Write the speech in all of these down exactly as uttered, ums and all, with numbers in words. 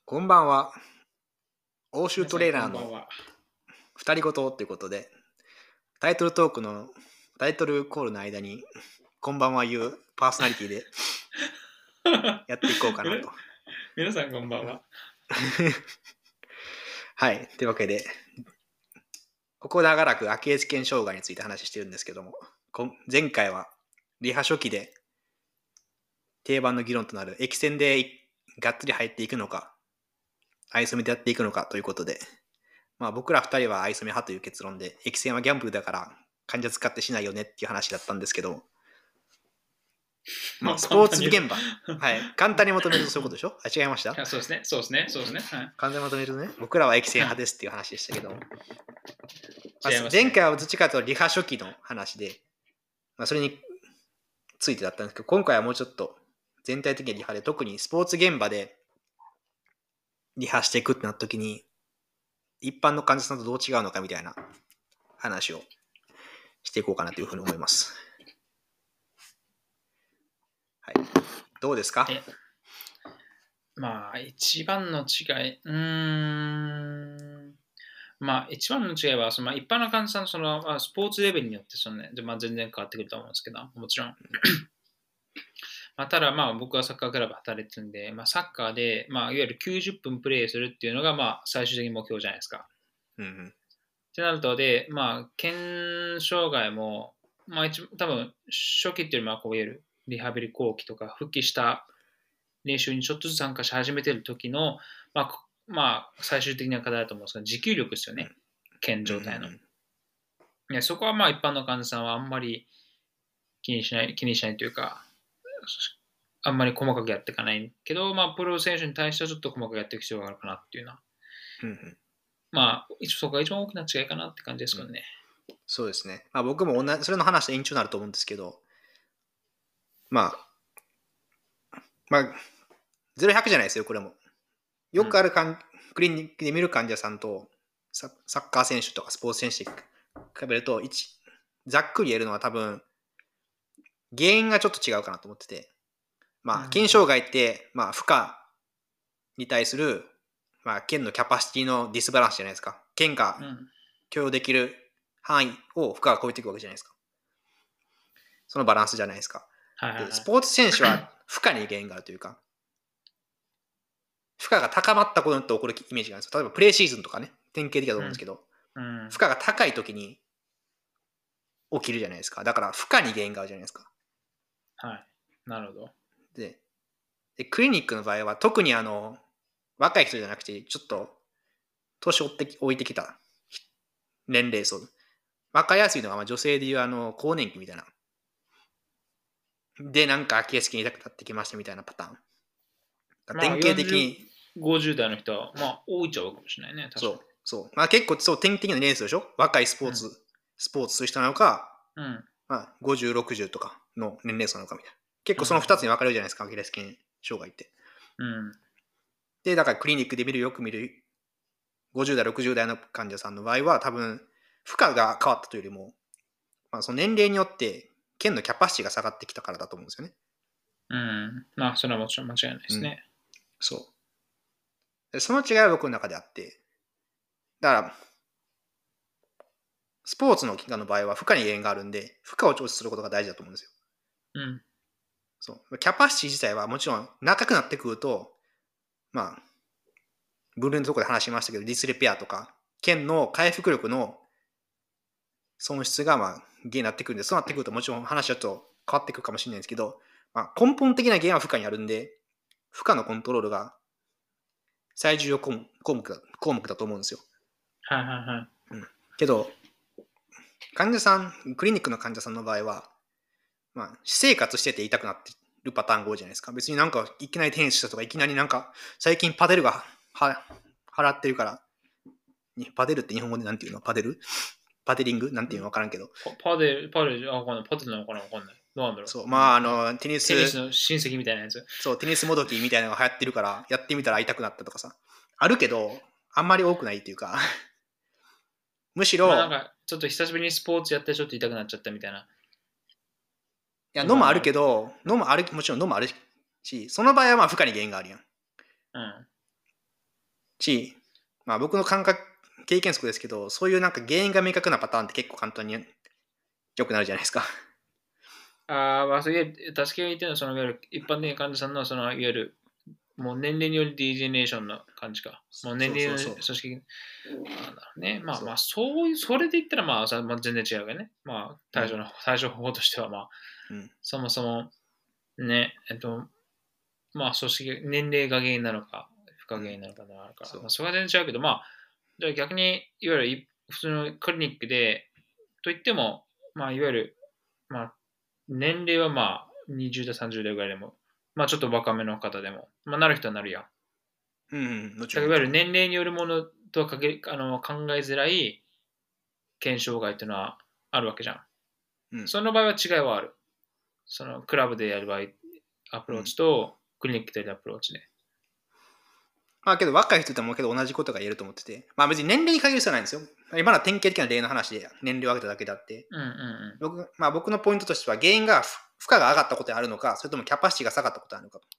こんばんは。欧州皆さんトレーナーのこんばんは。 二人ごとということで、タイトルトークのタイトルコールの間に、こんばんは言うパーソナリティでやっていこうかなと。 皆さんこんばんは。 はい。というわけで、ここ長らくアキレス腱障害について話してるんですけども、こ前回はリハ初期で定番の議論となる駅戦でがっつり入っていくのか、アイソメでやっていくのかということで、まあ僕ら二人はアイソメ派という結論で、駅戦はギャンブルだから患者使ってしないよねっていう話だったんですけど、まあスポーツ現場、はい、簡単にまとめるとそういうことでしょ？あ、違いました？ あ、そうですね、そうですね、そうですね。はい、 簡単にまとめるとね、僕らは駅戦派ですっていう話でしたけど、まあ、 違いますね。 前回はどっちかというとリハ初期の話で、まあ、それについてだったんですけど、今回はもうちょっと全体的にリハで、特にスポーツ現場でリハしていくってなった時に、一般の患者さんとどう違うのかみたいな話をしていこうかなというふうに思います。はい。どうですか？ えまあ、一番の違い、うーん、まあ、一番の違いは、そのまあ、一般の患者さんのその、まあ、スポーツレベルによってその、ね、まあ、全然変わってくると思うんですけど、もちろん。まあ、ただ、まあ、僕はサッカークラブ働いてるんで、まあ、サッカーで、まあ、いわゆるきゅうじゅっぷんプレイするっていうのが、まあ、最終的に目標じゃないですか。 うんうん。 ってなると、で、まあ、腱障害も、まあ、一多分初期っていうよりも、こういわゆるリハビリ後期とか、復帰した練習にちょっとずつ参加し始めてる時の、まあ、まあ、最終的な課題だと思うんですが、持久力ですよね、腱状態の。 うんうんいやそこはまあ、一般の患者さんはあんまり気にしない、気にしないというか、あんまり細かくやっていかないけど、まあ、プロ選手に対してはちょっと細かくやっていく必要があるかなっていうのは、 うんうん。 まあ、一そこが一番大きな違いかなって感じですけどね。 そうですね。まあ、僕も同じ、それの話で延長になると思うんですけど、まあ、まあ、ゼロひゃくじゃないですよ、これも。よくあるかん、クリニックで見る患者さんとサ、サッカー選手とかスポーツ選手に比べると、一ざっくり言えるのは多分、原因がちょっと違うかなと思ってて、まあ、腱障害って、まあ、負荷に対する、まあ、腱のキャパシティのディスバランスじゃないですか。腱が許容できる範囲を負荷が超えていくわけじゃないですか。そのバランスじゃないですか。 はいはいはい、 で、スポーツ選手は負荷に原因があるというか、負荷が高まったことによって起こるイメージがあるんですよ。例えばプレーシーズンとかね、典型的だと思うんですけど、 うんうん、 負荷が高い時に起きるじゃないですか。だから負荷に原因があるじゃないですか。 はい。なるほど。 で、でクリニックの場合は特にあの、若い人じゃなくて、ちょっと年を置いてきた年齢層。わかりやすいのは、まあ、女性でいうあの、更年期みたいな。で、なんかアキレス腱痛くなってきましたみたいなパターン。 まあ、 典型的に。 ごじゅう代の人は、まあ、多いっちゃ多いかもしれないね。確かに。 そう、そう。まあ結構、そう、典型的な年齢層でしょ？若いスポーツ、うん、スポーツする人なのか、 うん、 まあ、ごじゅう、ろくじゅうとかの年齢層なのかみたいな。結構そのふたつに分かれるじゃないですか、アキレス腱障害って。 うん。 で、だからクリニックで見る、よく見るごじゅう代、ろくじゅう代の患者さんの場合は、多分、負荷が変わったというよりも、まあ、その年齢によって腱のキャパシティが下がってきたからだと思うんですよね。 うん。まあ、それはもちろん間違いないですね。 うん、そう。その違いは僕の中であって、だから、スポーツの期間の場合は負荷に原因があるんで、負荷を調節することが大事だと思うんですよ。 うん。 そう。キャパシティ自体はもちろん長くなってくると、まあ、分類のところで話しましたけど、ディスレペアとか、腱の回復力の損失がまあ原因になってくるんで、そうなってくるともちろん話はちょっと変わってくるかもしれないんですけど、まあ、根本的な原因は負荷にあるんで、負荷のコントロールが最重要項目だ項目だと思うんですよ。 はいはいはい。 うん、けど、患者さん、クリニックの患者さんの場合は、まあ、私生活してて痛くなってるパターンが多いじゃないですか。別になんかいきなりテニスしたとか、いきなりなんか最近パデルがは払ってるから、パデルって日本語でなんていうの？パデルパデリングなんていうの分からんけど。 パデル、パデル、あ、わかんない。パデルなのかなわかんない。どうなんだろう。 そう、まあ、あの、テニス、 テニスの親戚みたいなやつ。 そう、テニスもどきみたいなのが流行ってるから、やってみたら痛くなったとかさ。あるけど、あんまり多くないっていうか、むしろ、 まあなんか、ちょっと久しぶりにスポーツやってちょっと痛くなっちゃったみたいな。 いや、のもあるけど、のもある、もちろんのもあるし、その場合はまあ負荷に原因があるやん。 うん。 し、まあ僕の感覚、経験則ですけど、そういうなんか原因が明確なパターンって結構簡単に良くなるじゃないですか。 ああ、まあ、そういう、助けを言ってるのは、その、いわゆる一般的な患者さんの、その、いわゆる、もう年齢によるディジェネーションの感じか。もう年齢のそうそうそう組織。あだね。まあまあ、 そうそういう、それで言ったら、まあ、さまあ、全然違うよね。まあ、対処の、対処方法としては、まあ、 うんそもそも、ね、えっと、まあ、組織、年齢が原因なのか、不可原因なのかであるから、 そうまあ、それは全然違うけど、まあ、じゃあ逆に、いわゆるい普通のクリニックで、といっても、まあ、いわゆる、まあ、年齢はまあ、にじゅう代、さんじゅう代ぐらいでも、まあ、ちょっと若めの方でも、まあ、なる人はなるやん。 うんうんもちだからいわゆるろんもちろん。 年齢によるものとはかけあの考えづらい検証外っていうのはあるわけじゃん。 うんその場合は違いはある。そのクラブでやる場合、アプローチとクリニックでやるアプローチで。 まあけど若い人でもけど同じことが言えると思ってて、まあ別に年齢に限る必要はないんですよ。今のは典型的な例の話で年齢を上げただけであって、 うんうん僕,、まあ、僕のポイントとしては原因が負荷が上がったことであるのか、それともキャパシティが下がったことであるのかと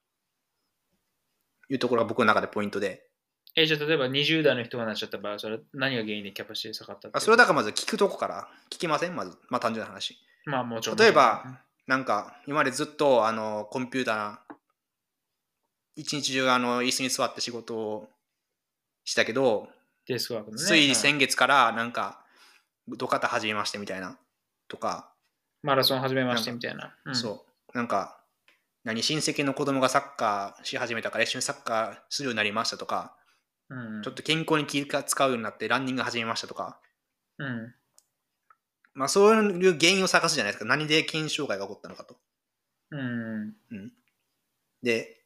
いうところが僕の中でポイントで、 え、じゃあ例えばにじゅう代の人がなっちゃった場合、それ何が原因でキャパシティ下がったっていうまあ、それはだからまず聞くとこから聞きませんまず、まあ単純な話。 まあもちろん。 例えば、なんか今までずっとあのコンピューター一日中あの椅子に座って仕事をしたけど、 デスクワークのね。 ついはい先月からなんかドカタ始めましてみたいなとか、 マラソン始めまなんかしてみたいな。うん、 そうなんか何親戚の子供がサッカーし始めたから一緒にサッカーするようになりましたとか、 うんちょっと健康に気が使うようになってランニング始めましたとか、 うん、 まあそういう原因を探すじゃないですか。何で筋障害が起こったのかと。 うん、 うん、で、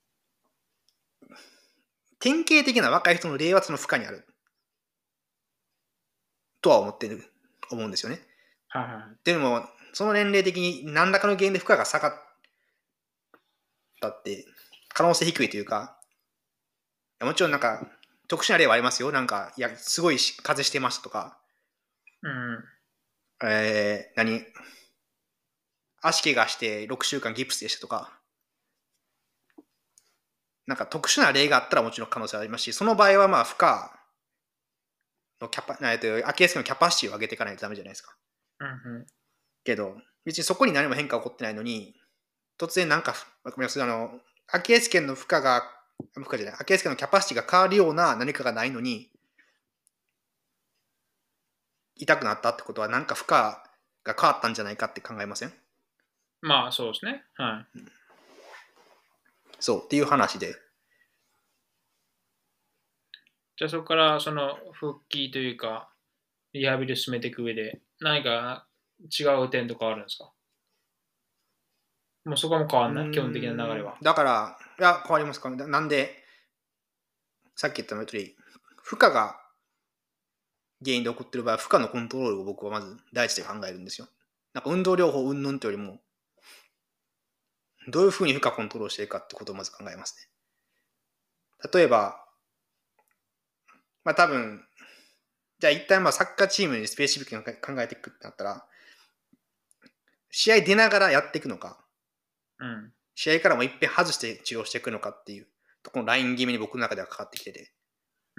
典型的な若い人の例はその負荷にあるとは思ってる、思うんですよね。 はいはい。 でも、その年齢的に何らかの原因で負荷が下がったって可能性低いというか、もちろんなんか特殊な例はありますよ。なんか、いや、すごい風邪してましたとか、 うん、 えー、何足怪我してろくしゅうかんギプスでしたとか、なんか特殊な例があったらもちろん可能性はありますし、その場合はまあ負荷のキャパ、えっと、アキレス腱のキャパシティを上げていかないとダメじゃないですか。 うん、 けど、別にそこに何も変化起こってないのに、突然なんか、あのアキレス腱の負荷が、負荷じゃない、アキレス腱のキャパシティが変わるような何かがないのに、痛くなったってことは、なんか負荷が変わったんじゃないかって考えません？ まあそうですね。はい。 そうっていう話で。 じゃあそこからその復帰というか、リハビリを進めていく上で、何か違う点とかあるんですか？もうそこも変わんない基本的な流れは。 だから、いや、変わりますか？なんで、さっき言ったのとおり、負荷が原因で起こっている場合は、負荷のコントロールを僕はまず第一で考えるんですよ。なんか運動療法云々というよりも、どういうふうに負荷コントロールしていくかってことをまず考えますね。例えば、まあ多分、じゃあ一旦まあサッカーチームにスペシフィックに考えていくってなったら、試合出ながらやっていくのか、 うん。 試合からもいっぺん外して治療していくのかっていうとこのライン決めに僕の中ではかかってきてて、 うん。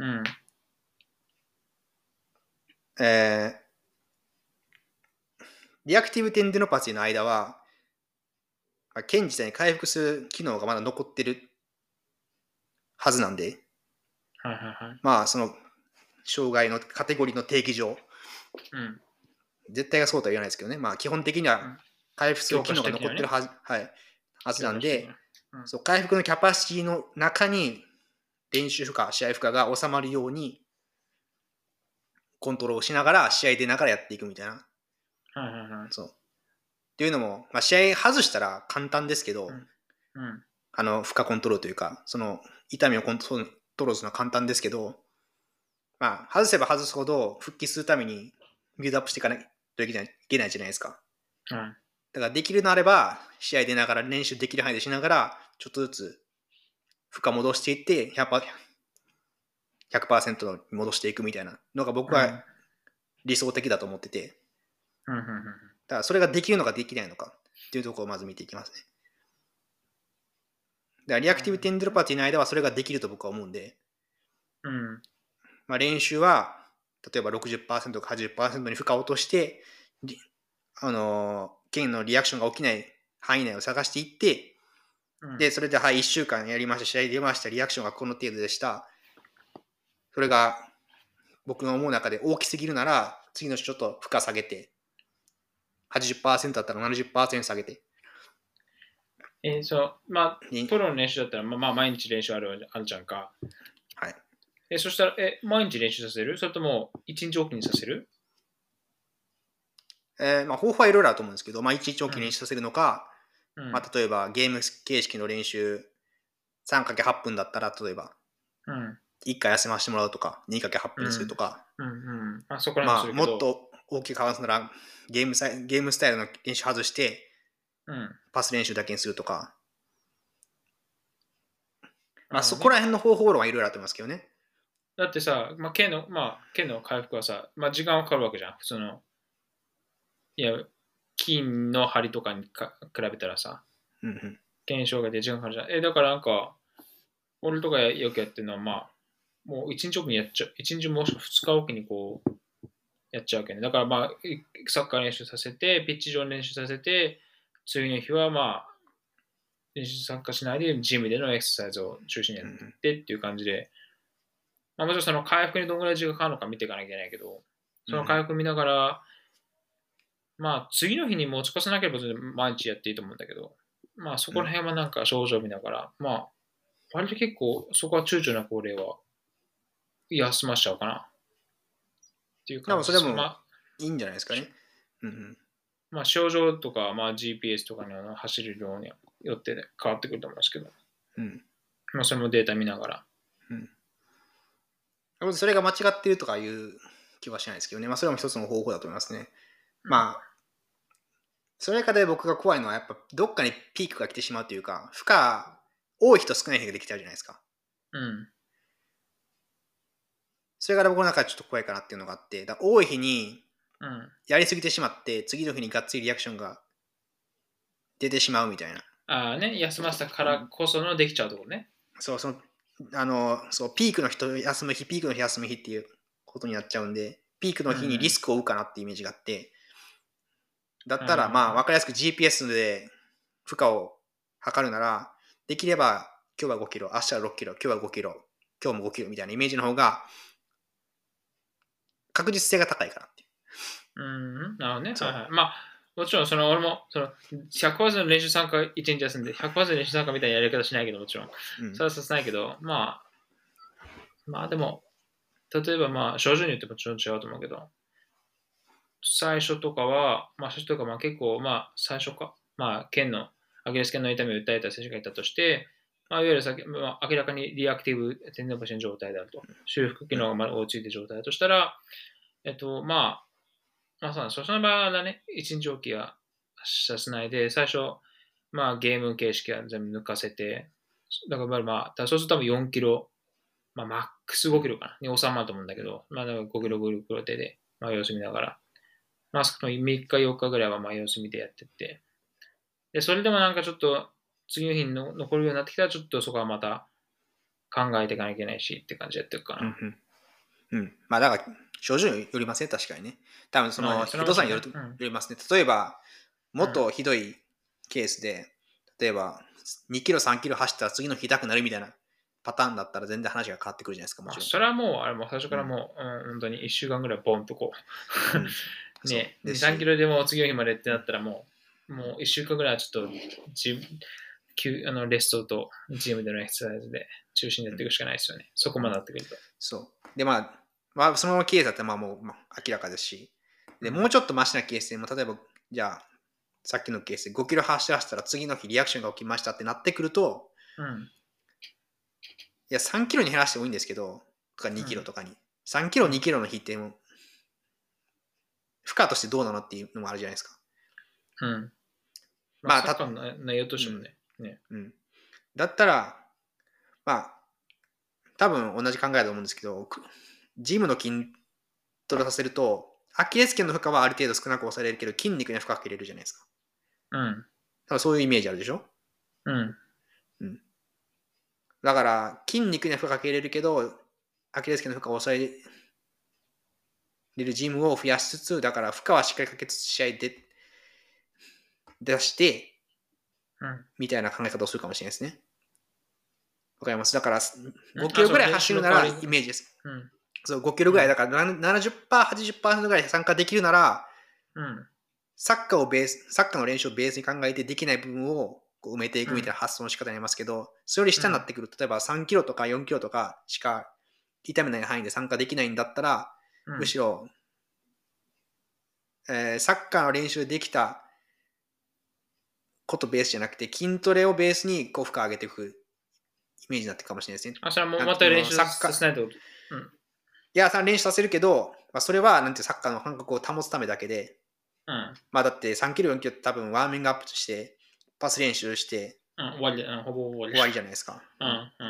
えー、リアクティブテンデノパシーの間は、まあ、腱自体に回復する機能がまだ残ってるはずなんで、 はいはいはい。 まあその障害のカテゴリーの定義上、 うん。 絶対がそうとは言わないですけどね、まあ基本的には回復する機能が残ってるはず、はい、はずなんで、 うん、 そう回復のキャパシティの中に練習負荷、試合負荷が収まるようにコントロールしながら試合出ながらやっていくみたいな。 はいはいはい。 そう。っていうのも、まあ、試合外したら簡単ですけど、 うんうん、 あの負荷コントロールというか、その痛みをコントロールするのは簡単ですけど、まあ、外せば外すほど復帰するためにビルドアップしていかないといけないいけないじゃないですか。 うん、 だからできるのあれば、試合出ながら練習できる範囲でしながら、ちょっとずつ負荷戻していって ひゃくパーセント、ひゃくパーセントに戻していくみたいなのが僕は理想的だと思ってて、 うんうんうん、 だからそれができるのかできないのかっていうところをまず見ていきますね。だからリアクティブテンデロパティの間はそれができると僕は思うんで、 うん。 まあ、練習は、例えばろくじゅっパーセントかはちじゅっパーセントに負荷を落として、あのー、腱のリアクションが起きない範囲内を探していって、 うん、 で、それで、はい、いっしゅうかんやりました、試合出ました、リアクションがこの程度でした。それが僕の思う中で大きすぎるなら、次の週ちょっと負荷下げて、はちじゅっパーセントだったらななじゅっパーセント下げて。 えー、そう、まあ、プロの練習だったら、まあ、まあ、毎日練習あるあるじゃんか。 はい。 え、そしたら、え、毎日練習させるそれとも、一日おきにさせる？ えー、まあ、方法はいろいろあると思うんですけど、まあ、いちにちおきに練習させるのか、 うん。 まあ、例えばゲーム形式の練習 さんかけるはっ 分だったら、例えばうん。 いっかい休ませてもらうとか、にかけるはっぷんにするとか、 うん。うん。あ、そこら辺もすまあ、 るけど、 もっと大きく変わるなら、ゲームサイゲームスタイルの練習外して、 うん。 パス練習だけにするとか、まあ、そこらなるほどね。 辺の方法論はいろいろあると思いますけどね。 だってさ、まあ、腱の、まあ、腱の回復はさ、まあ、時間はかかるわけじゃん。普通の、いや、筋の張りとかにか比べたらさ、 うんうん。 腱鞘が出時間かかるじゃん。え、だからなんか、俺とかよくやってるのは、まあ、もう一日おきにやっちゃう。一日もしくは二日おきにこう、やっちゃうわけね。だからまあ、サッカー練習させて、ピッチ上練習させて、次の日はまあ、練習参加しないで、ジムでのエクササイズを中心にやっていってっていう感じで、まあ、もちろんその回復にどんぐらい時間かかるのか見ていかなきゃいけないけど、その回復見ながら、まあ、次の日に持ち越さなければ毎日やっていいと思うんだけど、まあ、そこら辺はなんか症状見ながら、まあ、割と結構、そこは躊躇なく俺は休ましちゃうかなっていうで感じです。まもそれもあ、 いいんじゃないですかね。うんうん。 まあ、症状とか、まあ、ジーピーエス とかの走る量によって変わってくると思いますけど、 うん。 まあ、それもデータ見ながら。 うん。それが間違ってるとかいう気はしないですけどね。まあ、それも一つの方法だと思いますね。 うん、 まあ、それから僕が怖いのは、やっぱどっかにピークが来てしまうというか、負荷多い人少ない人ができちゃうじゃないですか。 うん、 それから僕の中でちょっと怖いかなっていうのがあって、だ多い日にうん。 やりすぎてしまって、次の日にがっつりリアクションが出てしまうみたいな。 ああね、休ませたからこそのできちゃうところね。 そう、その、あの、そう、ピークの人休む日、ピークの日休む日っていうことになっちゃうんで、ピークの日にリスクを負うかなっていうイメージがあって、だったら、まあ、わかりやすく ジーピーエス で負荷を測るなら、できれば今日はごキロ、明日はろっキロ、今日はごキロ、今日もごキロみたいなイメージの方が確実性が高いかなっていう。 うん、なるほどね。 そう。 はいはい。まあ、もちろん、その、俺も、その、ひゃくパーセントの練習参加いちにち休んで、ひゃくパーセント練習参加みたいなやり方しないけど、もちろん。 うん。 それはさせないけど、まあ、まあでも、例えばまあ、症状によってもちろん違うと思うけど、最初とかは、まあ、最初とかまあ結構、まあ、最初か、まあ、腱の、アキレス腱の痛みを訴えた選手がいたとして、まあ、いわゆるさ、まあ、明らかにリアクティブ天然星の状態であると、修復機能がまだ追いついている状態だとしたら、えっと、まあ、まあそうなんです。その場合はね、一日おきはさせないで、最初、まあゲーム形式は全部抜かせて、だからまあ、そうすると多分よんキロ、まあマックスごキロかな、に収まると思うんだけど、まあだからごキロ、ごキロ手で、まあ様子見ながら、まあ少なくともみっかよっかぐらいはまあ様子見てやってって、で、それでもなんかちょっと次の日にの残るようになってきたら、ちょっとそこはまた考えていかなきゃいけないしって感じでやってるかな。 うんうん。うん。まあだから、症状によりますね、確かにね。多分その、 まあね、それひはもちろんね。 どさによるとようん。 りますね。例えば、もっうん。 とひどいケースで、例えば、にキロ、さんキロ走ったら次の日痛くなるみたいなパターンだったら全然話が変わってくるじゃないですか、もまあ、 ちろん。 それはもう、あれも最初うん。 からもう、うん、本当にいっしゅうかんぐらいボンとこうん。 う、 そう。 ね、に、3キですし、 ロでも次の日までってなったらもう、もういっしゅうかんぐらいはちょっとジあのレストとジムでのエクササイズで中心にやっていくしかないですよね。そこまでなってくると。 そう。で、まあ、まあ、そのままケースだったらまあもう、まあ、明らかですし、で、もううん。 ちょっとマシなケースでも、例えば、じゃあ、さっきのケースでごキロ走らせたら次の日リアクションが起きましたってなってくると、 うん。 いや、さんキロに減らしてもいいんですけど、とかにキロうん。 とかに。さんキロ、 うん。 にキロの日ってもう、負荷としてどうなのっていうのもあるじゃないですか。 うん。まあ、 まあ、 サッカーた、 の内容とうん、 してもね。ね。 うん。だったら、まあ、多分同じ考えだと思うんですけど、ジムの筋トレさせると、アキレス腱の負荷はある程度少なく抑えられるけど、筋肉には負荷かけれるじゃないですか。 うん。 多分そういうイメージあるでしょ。 うん。 うん。だから、筋肉には負荷かけれるけど、 アキレス腱の負荷を抑えれるジムを増やしつつ、だから負荷はしっかりかけつつ試合で出して、 うん、 みたいな考え方をするかもしれないですね。わかります。だからごキロぐらい走るならイメージです。 うん、 そうごキロぐらいだからななじゅっパーセント、はちじゅっパーセントぐらい参加できるなら、 うん、 サッカーをベース、サッカーの練習をベースに考えてできない部分をこう埋めていくみたいな発想の仕方になりますけど、それより下になってくる、例えばさんキロとかよんキロとかしか痛めない範囲で参加できないんだったら、 うん、 むしろ、えーサッカーの練習できたことベースじゃなくて、筋トレをベースにこう負荷を上げていくイメージになっていくかもしれないですね。 あ、それはもうまた練習させないってこと？うん。 いや、それ練習させるけど、まあ、それはなんてサッカーの感覚を保つためだけで、 うん。 まあだってさんキロ、よんキロって多分ワーミングアップして、パス練習して、 うん、終わり、うん、ほぼ終わり。 終わりじゃないですか。 うん、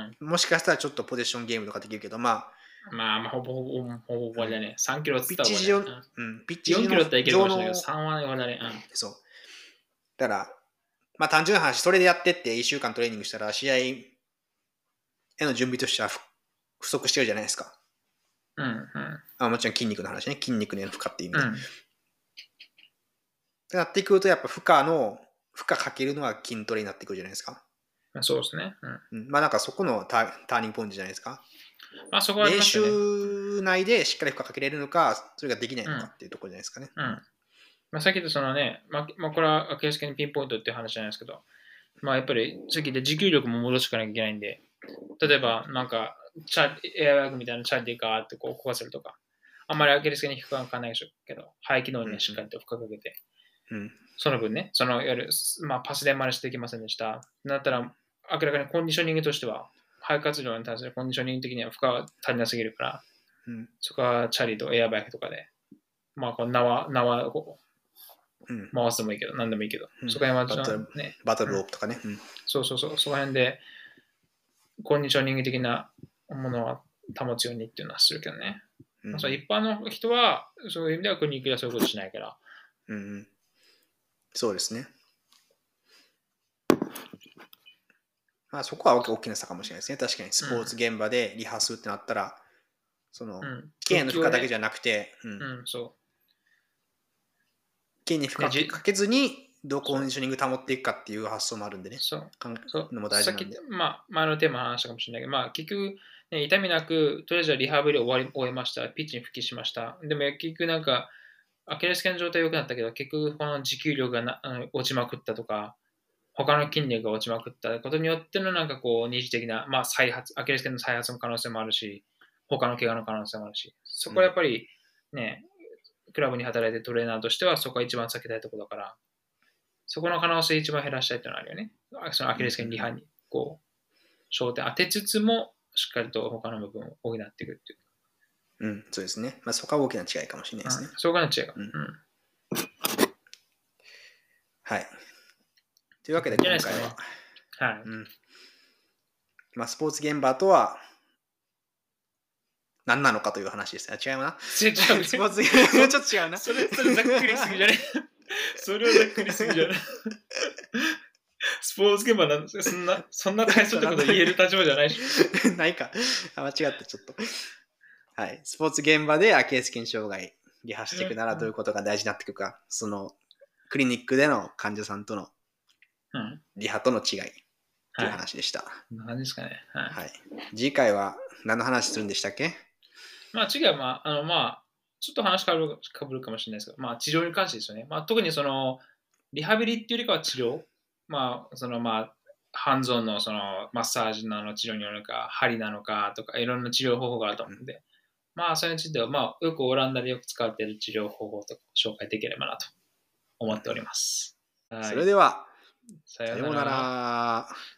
うん。 もしかしたらちょっとポゼッションゲームとかできるけど、まあ、 まあ、まあ、ほぼほぼ、ほぼ終わりだね。さんキロっつピったらッチ上、 終わりだね。 うん、ピッチよんキロだったらいけるかもしれないけど、 上のさんは終わりだね。うん。 そう。だから、まあ単純な話、それでやってっていっしゅうかんトレーニングしたら、試合への準備としては不不足してるじゃないですか。 うん、うん。 あもちろん筋肉の話ね、筋肉の負荷っていう意味で。 うん。 ってなってくると、やっぱ負荷の、負荷かけるのは筋トレになってくるじゃないですか。 まあ、そうですね。うん。 うん、まあなんかそこのターターニングポイントじゃないですか。 まあ、そこはあり練ますよね。 習内でしっかり負荷かけれるのか、それができないのかっていうところじゃないですかね。 うん。まあ、さっき言ったそのね、まあ、まあ、これはアキレス腱にピンポイントっていう話じゃないですけど、まあ、やっぱりさっき言った持久力も戻していかなきゃいけないんで、例えば、なんか、チャエアバッグみたいなチャリでガーってこう壊せるとか、あんまりアキレス腱に負荷がかかんないでしょうけど、肺機能にね、しっかりと負荷かけて、 うん。 その分ね、そのいわゆる、まあ、パスでまでしてできませんでした。だったら、明らかにコンディショニングとしては、肺活量に対するコンディショニング的には負荷が足りなすぎるから、 うん、 そこはチャリとエアバッグとかで、まあ、こう縄、縄をこう、うん、回すでもいいけど、何でもいいけど、うん、そこら辺は、 ね、バトルロープとかね、 うん。そうそうそう、そこら辺で、コンディショニング的なものは保つようにっていうのはするけどね。うん、まあ、一般の人は、そういう意味ではクリニックではそういうことしないから。 うん、そうですね。まあ、そこは大きな差かもしれないですね。確かにスポーツ現場でリハするってなったら、うん、その、筋、うん、の負荷だけじゃなくて、 うん、うん、そう。 筋に負荷かけずに、どうコンディショニング保っていくかっていう発想もあるんでね。 そう。 考えるのも大事なんで。 さっき、まあ、前のテーマの話したかもしれないけど、まあ、結局、ね、痛みなく、とりあえずはリハビリを終わり終えました。ピッチに復帰しました。でも、結局なんか、アキレス腱の状態良くなったけど、結局、この持久力がな落ちまくったとか、他の筋肉が落ちまくったことによってのなんかこう二次的な、まあ、再発、アキレス腱の再発の可能性もあるし、他の怪我の可能性もあるし、そこはやっぱりね、うん、クラブに働いてるトレーナーとしてはそこが一番避けたいところだから、そこの可能性一番減らしたいってのがあるよね。そのアキレス腱リハにこう焦点当てつつも、しっかりと他の部分を補っていくっていう。 うん、そうですね。まあ、そこは大きな違いかもしれないですね。 うん、そこが違いか。うん。うん、 はい。というわけで今回は、 ね、はい、 うん、まあ、スポーツ現場とは何なのかという話ですね。違うな。 違う、ね、 スポーツ現場ちょっと違うな。 それ、それざっくりすぎじゃねそれはざっくりすぎじゃないスポーツ現場なんですか、そんな、そんな大層ってこと言える立場じゃないし。 ないか。間違った、ちょっと。はい。スポーツ現場でアキレス腱障害リハしていくならどういうことが大事になってくるか、そのクリニックでの患者さんとのリハとの違いという話でした。 はい、何ですかね。はい。 はい、次回は何の話するんでしたっけ？ まあ次はまあ、あのまあ、ちょっと話かぶる、かぶるかもしれないですけど、まあ治療に関してですよね。まあ特にその、リハビリっていうよりかは治療。まあ、そのまあ、ハンズオンのそのマッサージなの治療によるのか、針なのかとか、いろんな治療方法があると思うので、うん、まあ、それについては、まあ、よくオランダでよく使われている治療方法とか紹介できればなと思っております。 はい、それでは、 さようなら。 さようなら。